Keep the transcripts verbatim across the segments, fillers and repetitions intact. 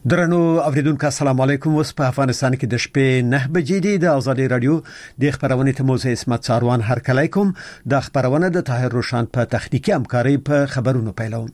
درنو اوریدونکو السلام علیکم. اوس په افغانستان کې د شپې نه بجې دي. د آزادي رادیو د خبرونې ته موزه اسمت ساروان هر کله کوم. د خبرونه د طاهر روشان په تخنیکی همکاري په خبرونو پیلوم.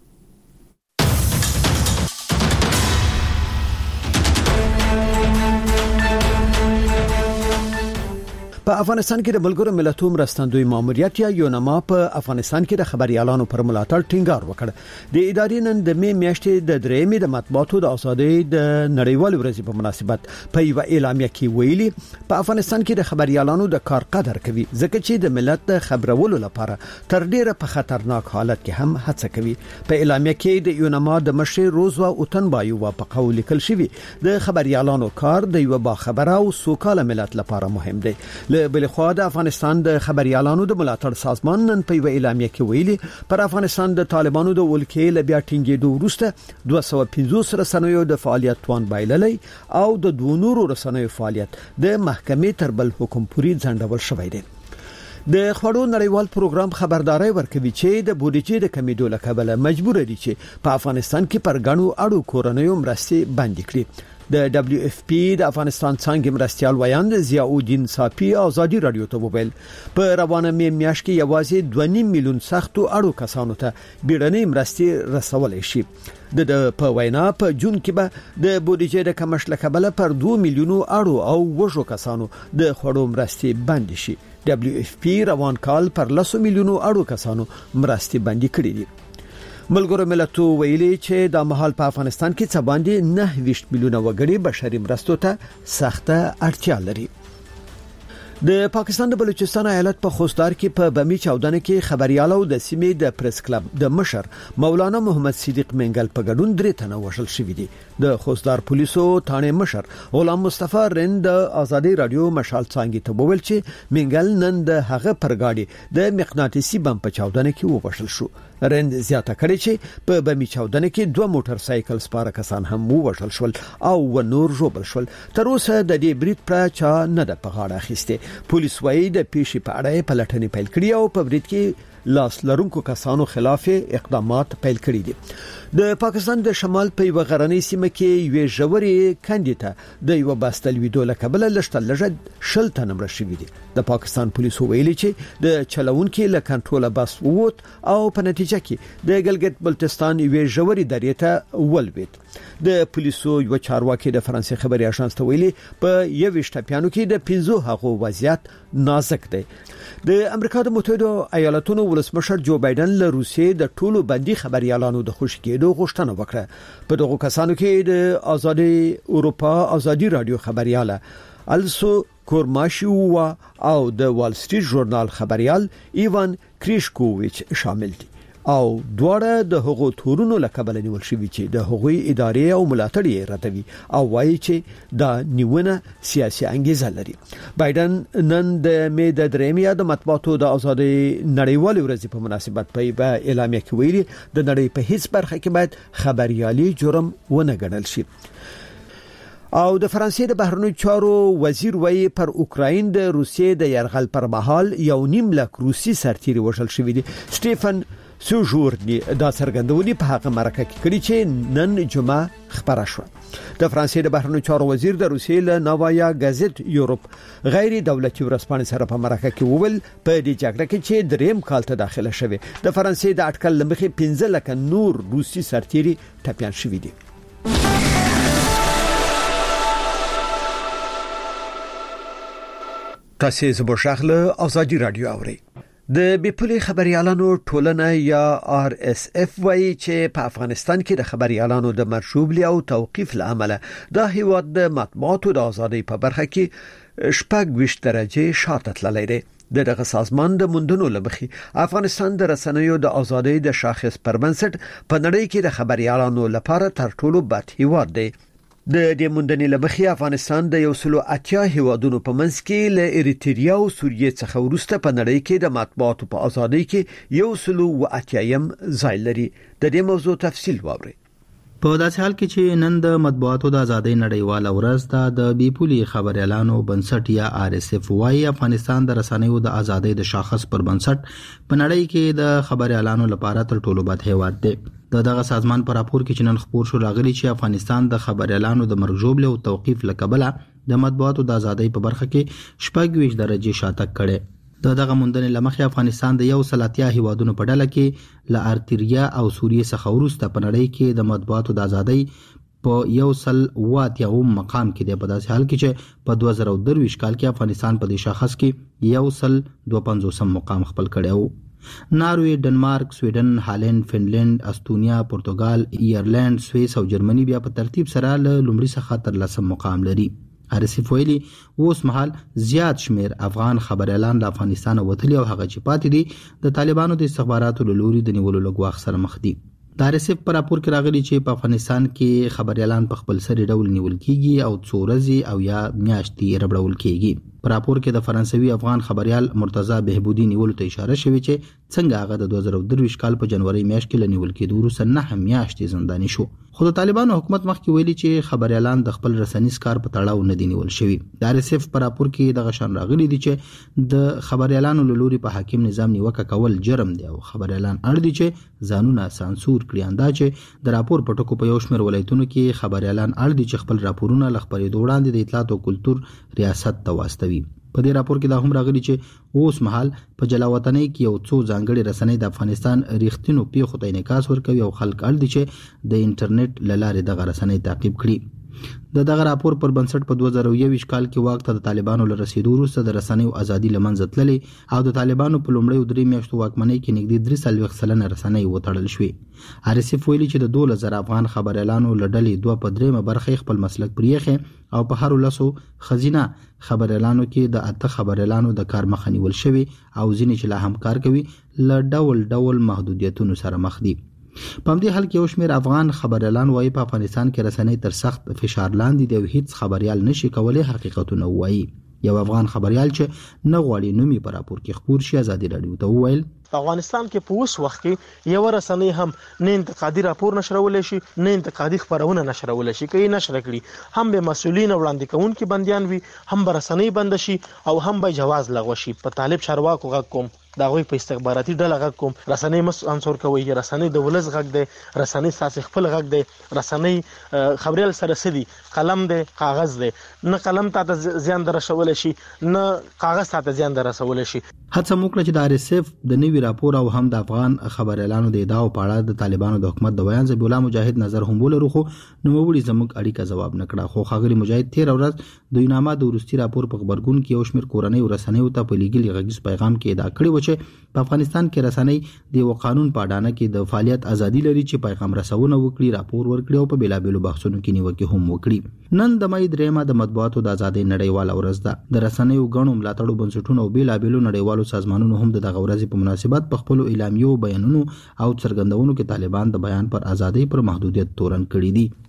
په افغانستان کې د ملګرو ملتونو مرستندوی ماموریت یا یونما په افغانستان کې د خبريالانو پر ملاتړ ټینګار وکړ. د ادارې نن د می میاشتې د درېمې د مطبوعاتو د ازادۍ د نړیوال ورځې په مناسبت په یو اعلامیه کې ویلي په افغانستان کې د خبريالانو د کار قدر کوي ځکه چې د ملت د خبرولو لپاره تر ډیره په خطرناک حالت کې هم هڅه کوي. په اعلامیه کې د یونما د مشر روزوا اوتنبایو په قول لیکل شوی د خبريالانو کار د یو با خبره او سوکاله ملت لپاره مهم دی. بلخوا د افغانستان د خبريالانو د ملاتړ سازمان نن په یو اعلامیه کې ویلي پر افغانستان د طالبانو د ولکې لبیا ټینګېدو وروسته دوه سوه او پنځوس رسنیو د فعالیت توان بایللی او د دوه نورو رسنیو فعالیت د محکمې تر بل حکم پورې ځنډول شوی دی. د خړو نړیوال پروګرام خبرداري ورکوي چې د بودیجې د کمیدو لکبله مجبور دي چې په افغانستان کې پر غنو اړو کورنیو مرستې بند کړي. د دبليو اف پی د افغانستان څنګه مرستيال ویاند ضیاء الدین صافی آزادی رادیو ته وویل په روانه می میاش کې یوازې دوه نیم میلیون سختو اړو کسانو ته بیړنۍ مرستې رسولې شي. د په وینا په جون کې به د بودیجې د کمښت لکبله پر دوه میلیونو اړو او وژو کسانو د خړو مرستې بند شي. دبليو اف پی روان کال پر لسو میلیونو اړو کسانو مرستې بند کړې دي. ملګرو ملتونو ویلي چې د مهال په افغانستان کې څه باندې نه ویشت میلیونه وګړي بشري مرستو ته سخته اړتیا لري. د پاکستان د بلوچستان ایالت په خوستار کې په بمی چاودنه کې خبريالو د سیمې د پریس کلب د مشر مولانا محمد صدیق منګل په ګډون درې تنه وژل شوی دي. د خوستار پولیسو ثانه مشر غلام مصطفی رند د آزادی رادیو مشال څنګه ته وویل چې منګل نن د هغه پرګاډي د مقناطیسي بم په چاودنه کې ووژل شو. رند زیاته کړی چې په بمی چاودنه کې دوه موټر سایکل سپاره کسان هم ووژل شول او و نور جوړ شول. تر اوسه د دې بریټ پر چا نه د پغاړه اخیسته. پولیس وايي د پیښې په اړه پلټنې پیل کړې او په بریټ کې لاس لرونکو کسانو خلاف اقدامات پیل کړي دي. د پاکستان د شمال په یو غرنۍ سیمه کې یو ژورې کاندیدا د یو باستل ویډیو لکبله لشتل لږ شل تنه مړ شوي دي. د پاکستان پولیسو ویلي چې د چلوونکو له کنټرول بس ووت او په نتیجه کې د ګلګت بلتستان یو ژورې درې ته ولوید. د پولیسو یو چارواکي د فرانسې خبري اژانس ته ویلي په یو شټپیانو کې د پنځو هغو وضعیت نازک دی. د امریکا د متحده ایالاتونو ولسمشر جو بایدن له روسیې د ټولو بندي خبريالانو د خوشی کېدو غوښتنه وکړه. په دغه کسانو کې د آزادي اروپا آزادي رادیو خبرياله السو کورماشیووا او د وال سټریټ ژورنال خبريال ایوان کریشکوویچ شامل دي او دواړه د هغو تورونو لکبل نیول شوی چې د هغوی ادارې او ملاتړ یې راتوي او وایي چې دا نیونه سیاسي انګیزه لري. بایدن نن د می د درېمیا د مطبوعاتو د آزادۍ نړیوال ورځې په مناسبت په اعلامیه کې ویلي د نړۍ په هیڅ برخه کې باید خبريالي جرم ونه ګڼل شي. او د فرانسې د بهرنیو چارو وزیر وایي پر اوکراین د روسیې د يرغل پر مهال یو نیم لک روسي سرتیري وژل شوی دي. سټيفن سوجورني دا څرګندونې په هغه مرکه کې کړي چې نن جمعه خبره شو. د فرانسې د بهرنیو چارو وزیر د روسیې له نوایا گازت یورپ غیر دولتي ورسپانې سره په مرکه کې وویل په دې جګړه کې چې دریم کال ته داخله شوه د فرانسې د اټکل لمخې پنځه لک نور روسي سرتیري ټپيان شوي دي. تاسو زموږ شغله آزادی رادیو اورئ. د بیپولي خبريالانو ټولنه یا آر اس اف وایي چې په افغانستان کې د خبريالانو د مرشوبلي او توقيف لامل د هیواد د مطبوعاتو د ازادۍ په برخه کې شپږ ویشت درجه شاته تللی دی. دغه سازمان د مندونو لمخي افغانستان د رسنیو د ازادۍ د شاخص پر بنسټ په نړۍ کې د خبريالانو لپاره تر ټولو بد هیواد دی. د دې مندنې لمخي افغانستان د یو سلو اتیا هیوادونو په منځ کې له اریتریا او سوریې څخه ورسته په نړۍ کې د مطبوعاتو په ازادۍ کې یو سلو و اتیایم ځای لري. د دې موضوع تفصیل واورئ. په داسې حال کې چې نن د مطبوعاتو د ازادۍ نړیواله ورځ ده، د بیپولي خبريالانو بنسټ یا آر اس اف وايي افغانستان د رسنیو د ازادۍ د شاخص پر بنسټ په نړۍ کې د خبريالانو لپاره تر ټولو بد هیواد دی. د دغه سازمان پر راپور کې چې نن خبر شو راغلی چې افغانستان د خبريالانو د مرګ ژوبلې او توقيف لکبله د مطبوعاتو د ازادۍ په برخه کې شپږ ویشت درجه شاتګ کړي. د دغه موندنې لمخې افغانستان د یو سل اتیا هیوادونو په ډله کې له ارتریا او سوریې څخه وروسته په نړۍ کې د مطبوعاتو د ازادۍ په یو سل واتیا مقام کې دی. په داسې حال کې چې په دوه زره درویشت کال کې افغانستان په دې شاخص کې یو سل دوه پنځوسم مقام خپل کړی و. ناروی، ډنمارک، سویډن، هالند، فنلند، استونیا، پرتګال، ایرلند، سویس او جرمني بیا په ترتیب سره له لومړي څخه تر لسم مقام لري. ارسیف ویلي اوس مهال زیات شمیر افغان خبريالان له افغانستان وتلي او هغه چې پاتې دي د طالبانو د استخباراتو له لوري د نیولو له ګواښ سره مخ دي. د ارسیف پر راپور کې راغلي چې په افغانستان کې خبريالان په خپل سری ډول نیول کیږي او څو ورځې او یا میاشتې ربړول کیږي. په راپور کې د فرانسوي افغان خبريال مرتضی بهبودي نیولو ته اشاره شوې چې څنګه هغه د دوه زره درویشت کال په جنوري میاشت کې لنیول کېدو وروسته نه میاشتې زنداني شو. خو د طالبانو حکومت مخکې ویلي چې خبريالان د خپل رسنیز کار په تړاو نه دي نیول شوي. د ار اس اف په راپور کې دغه شان راغلي دي چې د خبريالانو له لوري په حاکم نظام نیوکه کول جرم دی او خبريالان اړ دي چې ځانونه سانسور کړي. اندا چې د راپور په ټکو په یو شمېر ولایتونو کې خبريالان اړ دي چې خپل راپورونه له خبرېدو وړاندې د اطلاعات او کلتور ریاست ته واستوي. په دې راپور کې دا هم راغلي چې اوس مهال په جلاوطنۍ کې یو څو ځانګړي رسنۍ د افغانستان ریښتینو پیښو ته انعکاس ورکوي او خلک اړ دي چې د انټرنیټ له لارې دغه رسنۍ تعقیب کړي. د دغه راپور پر بنسټ په دوه زره یوویشت کال کې واک ته د طالبانو له رسیدو وروسته د رسنیو ازادي له منځه تللې او د طالبانو په لومړیو درې میاشتو واکمنۍ کې نږدې درې څلوېښت سلنه رسنۍ وتړل شوې. ار اس اف ویلي چې د دولس زره افغان خبريالانو له ډلې دوه په درېیمه برخه خپل مسلک پرېښی او په هر لسو ښځینه خبريالانو کې د اته خبريالانو د کار مخه نیول شوې او ځینې چې لا هم کار کوي له ډول ډول محدودیتونو سره مخ دي. په همدې حال کې یو شمېر افغان خبريالان وایي په افغانستان کې رسنۍ تر سخت فشار لاندې دي او هیڅ خبريال نشي کولی حقیقتونه ووایي. یو افغان خبريال چې نه غواړي نوم یې په راپور کې خپور شي ازادي راډیو ته وویل په افغانستان کې په اوس وخت کې یو رسنۍ هم نه انتقادي راپور نشرول شي نه انتقادي خبرونه نشرول شي. کوي نشر کړي هم به مسؤلین وړاندې کوونکي بنديان وي هم به رسنۍ بند شي او هم به جواز لغوه شي. په طالب چارواکو غږ کوم دا غوي په استخباراتي ډله غږ کوم رسنۍ مس انصور کوي رسنۍ د ولز غږ دی رسنۍ ساس خپل غږ دی رسنۍ خبريال سره سدي قلم دی کاغذ دی نه قلم ته زیان درشول شي نه کاغذ ته زیان درسول شي. هڅه وکړه چې د ار اس اف د نوي راپور او هم د افغان خبريالانو د ادعاو په اړه د طالبانو د حکومت د بیان ذبیح الله مجاهد نظر هم ولرو خو نو وړي زموږ اړیکه جواب نکړه. خو خاغلی مجاهد تیر ورځ د یوناما د ورستي راپور په خبرګون کې یو شمېر کورنۍ ورسنیو ته په لیګل غږیز پیغام کې ادعا کړې و چې په افغانستان کې رسنۍ د یو قانون په اډانه کې د فعالیت ازادي لري چې پیغام رسونه وکړي راپور ورکړي او په بیلابېلو بحثونو کې نیوکې هم وکړي. نن د مې درېمه د مطبوعاتو د ازادۍ نړیواله ورځ ده. د رسنیو غنوم ملاتړو بنسټونو او بیلابېلو نړیوالو سازمانونو هم دغه ورځې په مناسبت په خپل اعلامیو بیانونو او څرګندونو کې طالبان د بیان پر ازادۍ پر محدودیت تورن کړی دي.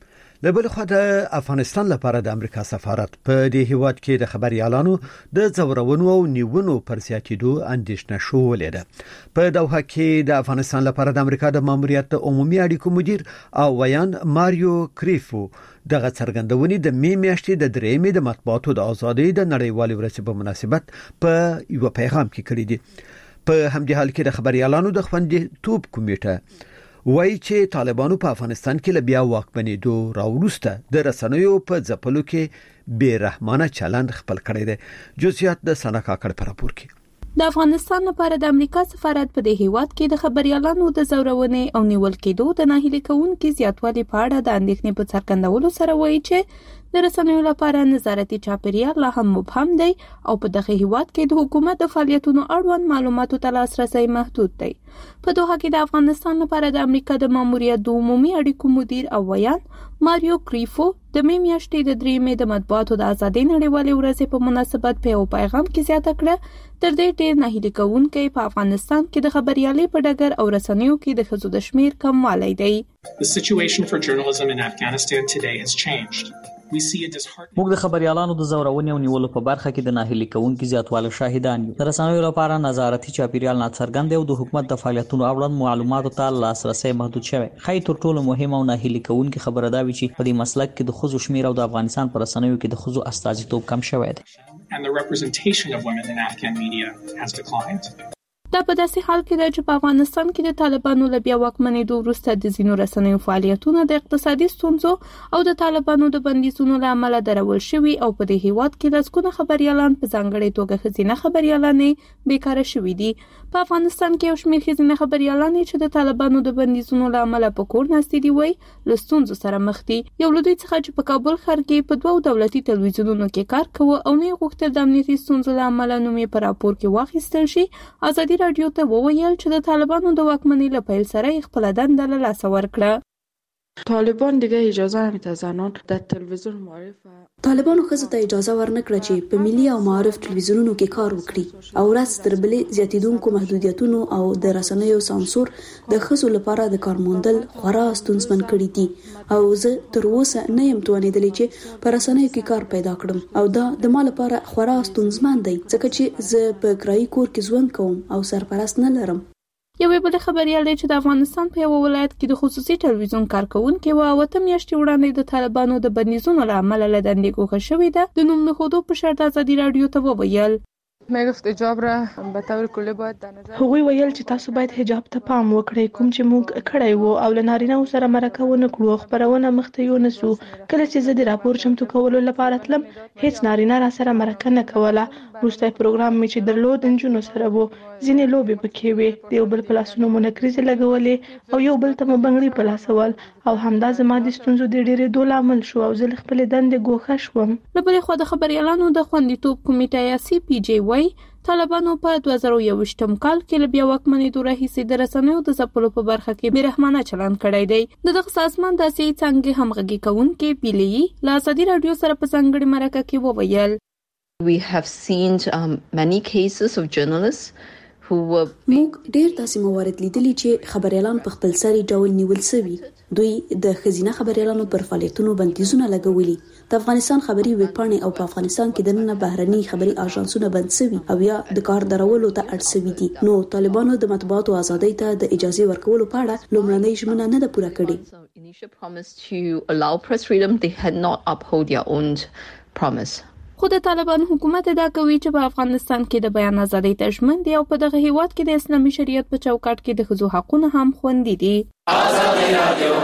د بل خوا د افغانستان لپاره د امریکا سفارت په دې هیواد کې د خبريالانو د ځورونو او نیونو پر زیاتېدو اندېښنه شولې ده. په دوحه کې د افغانستان لپاره د امریکا د ماموریت عمومي اړیکو مدیر او ویان ماریو کریفو دغه څرګندونې د می میاشتې د درېمې د مطبوعاتو د ازادۍ د نړیوالې ورځې په مناسبت په یو پیغام کې کړی دي. په همدې حال کې د خبريالانو د خوندیتوب کمیټه وایي چې طالبانو په افغانستان کې لبیا واکمنېدو راوروسته د رسنیو په ځپلو کې بے رحمانه چلند خپل کړی دی. جزئیات د سنا کاکړ په راپور کې. د افغانستان لپاره د امریکا سفارت په دې هیواد کې د خبريالانو د زورونې او نیول کېدو د ناهیلي کوونکو زیاتوالي په اړه د اندېښنې په څرګندولو سره وایي چې د رسنیو لپاره نظارتي چاپیریال لا هم مبهم دی او په دغه هیواد کې د حکومت د فعالیتونو اړوند معلوماتو ته لاسرسي محدود دی. په دوحه کې د افغانستان لپاره د امریکا د ماموریت د عمومي اړیکو مدیر او ویان ماریو کریفو د می میاشتې د درېمې د مطبوعاتو د ازادۍ نړیوالې ورځې په مناسبت په یو پیغام کې زیاته کړه تر دې ډېر ناهیلي کوونکي په افغانستان کې د خبريالۍ په ډګر او رسنیو کې د ښځو د شمیر کموالی دی. The situation for journalism in Afghanistan today has changed. موږ د خبريالانو د زورونې او نیولو په برخه کې د ناهیلي کوونکو زیاتواله شاهدان یو. د رسنیو لپاره نظارتي چاپیریال ناڅرګند او د حکومت د فعالیتونو اړوند معلوماتو ته لاسرسي محدود شوی. خای تر ټولو مهم او ناهیلي کوونکو خبره دا وی چې په دې مسلک کې د خزو شمیر او د افغانستان پر رسنیو کې د خزو استازیتوب کم شوی دی. دا په داسې حال کې ده چې په افغانستان کې د طالبانو له بیا واکمنېدو وروسته د ځینو رسنیو فعالیتونه د اقتصادي ستونزو او د طالبانو د بندیزونو له امله درول شوي او په دې هیواد کې لسګونه خبريالان په ځانګړې توګه ښځینه خبريالانې بیکاره شوي دي. په افغانستان کې یو شمېر ښځینه خبريالانې چې د طالبانو د بندیزونو له امله په کور ناستې دي وایي له ستونزو سره مخ دي. یو له دوی څخه چې په کابل ښار کې په دوو دولتي تلویزیونونو کې کار کوي او نه غوښتل د امنیتي ستونزو له امله نوم یې په راپور کې واخیستل شي، ازادي راډیو ته وویل چې د طالبانو د واکمنۍ له پیل سره خپل دنده له لاسه ورکړه. طالبان دیگه اجازه نمیده زنان در تلویزیون معرف طالبانو ښځو ته اجازه ورنکړه چې په ملي او معارف تلویزیونونو کې کار وکړي او ورځ تر بلې زیاتیدونکو محدودیتونو او د رسنیو سانسور د ښځو لپاره د کار موندل خورا ستونزمن کړي دي او زه تر اوسه نه یم توانېدلی چې په رسنیو کې کار پیدا کړم او دا د ما لپاره خورا ستونزمن دی ځکه چې زه په کرایي کور کې ژوند کوم او سرپرست نه لرم. یوې بل خبريال چې د افغانستان په یو ولایت کې د خصوصي ټلویزیون کارکونکو او وته میاشتې وړاندې د طالبانو د بندیزونو له امله له دندې ګوښه شوې ده. د نوم نهودو په شرط ازادي راډیو ته وویل میگفت حجاب را به طور کلی باید در نظر هغوی ویل چې تاسو باید حجاب ته پام وکړئ کوم چې موږ کړی وو او له نارینه سره مرکه ونه کړو خبرونه مخته یو نسو. کله چې زه د راپور چمتو کولو لپاره تلم هیڅ نارینه را سره مرکه نه کوله. وروسته پروګرام می چې درلود انجونو سره وو ځینې لوبې پکې وې د یو بل په لاسونو مو نکریزې لګولې او یو بل ته مو بنګړي په لاس ول او همدا زما د ستونزو د ډېرېدو لامل شو او زه له خپلې دندې ګوښه شوم. له بلې خوا د خبريالانو د خوندیتوب کمیټه یا سی پی جی وايي طالبانو په دوه زره یوویشتم کال کې له بیا واکمنېدو راهیسې د رسنیو د ځپلو په برخه کې بېرحمانه چلند کړی دی. د دغه سازمان داسې څنګه همغږي کوونکي بیلي له ازادي راډیو سره په ځانګړې مرکه کې وویل We have seen um, many cases of journalists who were موږ ډېر داسې موارد لیدلي چې خبريالان په خپل سري ډول نیول شوي. دوی د ښځینه خبريالانو پر فعالیتونو بندیزونه لګولي. د افغانستان خبري ویبپاڼې او په افغانستان کې د نن بهرني خبري اژانسونه بند شوي او یا د کار درولو ته اړ شوي دي. نو طالبانو د مطبوعاتو ازادۍ ته د اجازه ورکولو په اړه لومړنۍ ژمنه نه ده پوره کړې. initial promise to allow press freedom, they had not upheld their own promise. خو د طالبان حکومت ادعا کوي چې په افغانستان کې د بیان ازادۍ ته ژمن دي او په دغه هیواد کې د اسلامي شریعت په چوکاټ کې د ښځو حقونه هم خوندي دي. ازادي راډیو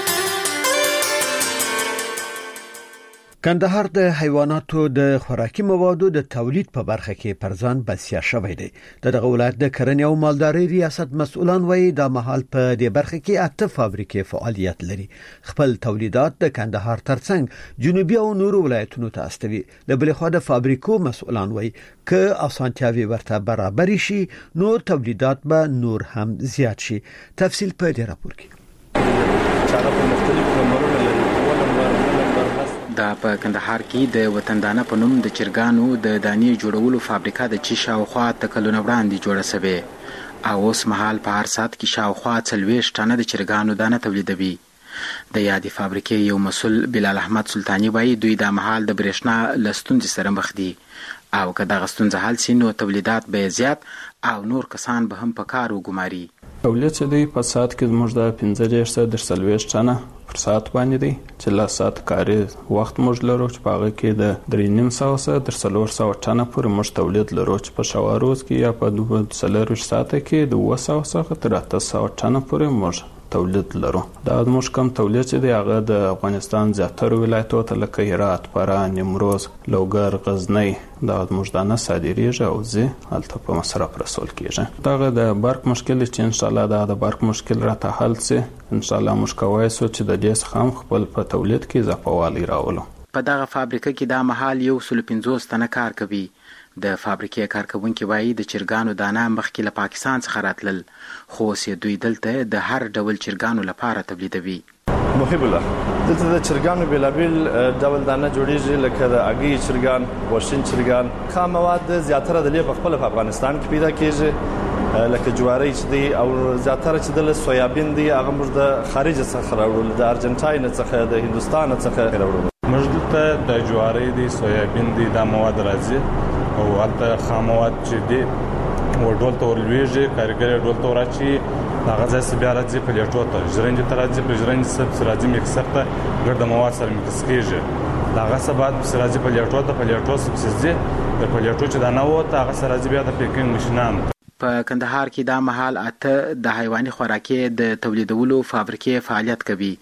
کندهار د حیواناتو د خوراکي موادو د تولید په برخه کې پرځان بسیا شوی دی. دغه ولایت د کرنې او مالدارۍ ریاست مسؤلان وایي د مهال په دې برخه کې اته فابریکې فعالیت لري. خپل تولیدات د کندهار ترڅنګ جنوبي او نورو ولایتونو ته استوي. د بل خوا د فابریکو مسؤلان وایي ک اسانتیاوي ورته برابر شي نو تولیدات به نور هم زیات شي. تفصیل په دې راپور کې. چاره په مختلفو عمرونو لري. دا په کندهار کې د وطندانه په نوم د چرګانو د دانې جوړولو فابریکه د چی شاوخوا تکلونه وړاندې جوړه شوې او اوس مهال په هر سات کې شاوخوا څلوېښت ټنه د چرګانو دانه تولیدوي. د یادې فابریکې یو مسؤل بلال احمد سلطانی وایي دوی د مهال د برېښنا له ستونزې سره مخ دي او که دغه ستونزه حل شي نو تولیدات به زیات او نور کسان به هم په کار وګماري. تولید چې دی په سات کې زموږ د پنځه دېرش در څلوېښت ټنه پر سات باندې دی چې لا سات کاري وخت موږ لرو چې په هغه کې د درې نیم سوه څخه تر څلور سوه ټنه پورې موږ تولید لرو چې په شوا روز کې یا په څلورویشت ساعته کې د اوه سوه څخه تر اته سوه ټنه پورې موږ تولید لرو. دا زموږ کوم تولید چې دی هغه د افغانستان زیاتره ولایتو ته لکه هرات، فراه، نیمروز، لوګر، غزنی دا زموږ دانه صادریږي او ځي هلته په مصرف رسول کیږي. دغه د برق مشکل چې ان شاء الله دا د برق مشکل راته حل شي ان شاء الله موږ کوی سو چې د دې څخه هم خپل په تولید کې اضافه والی راولو. په دغه فابریکه کې دا مهال یو سل پنځوس تنه کار کوي. د فابریکې کارکونکي وایي د چرګانو دانه مخکې له پاکستان څخه راتلل خو اوس یې دوی دلته د هر ډول چرګانو لپاره تولیدوي. محب الله دلته د چرګانو بېلابېل ډول دانه جوړیږي لکه د هګۍ چرګان، غوښین چرګان. خام مواد زیاتره د لې په خپله په افغانستان کې پیدا کېږي لکه جواری چې دی او زیاتره چې د سویابین دی هغه موږ د خارج څخه راوړل، د ارجنټاین څخه، د هندوستان څخه راوړل. موږ دلته د جواري دي سویابین دي د مواد راځي او البته خام مواد چې دي ورډول ته ورلويږي کارګر ډول ته راچی هغه ځکه بیا راځي په لیټو ته ژرنج ته راځي په ژرنج سب راځي مکسر ته ګرد مواد سره مکس کیږي هغه سبات راځي په لیټو ته په لیټو سب سيزي د په لیټو چې دا نه وته هغه سره راځي بیا د پیکینګ ماشينان. په کندهار کې د محل اته د حیواني خوراکي د تولیدولو فابریکې فعالیت کوي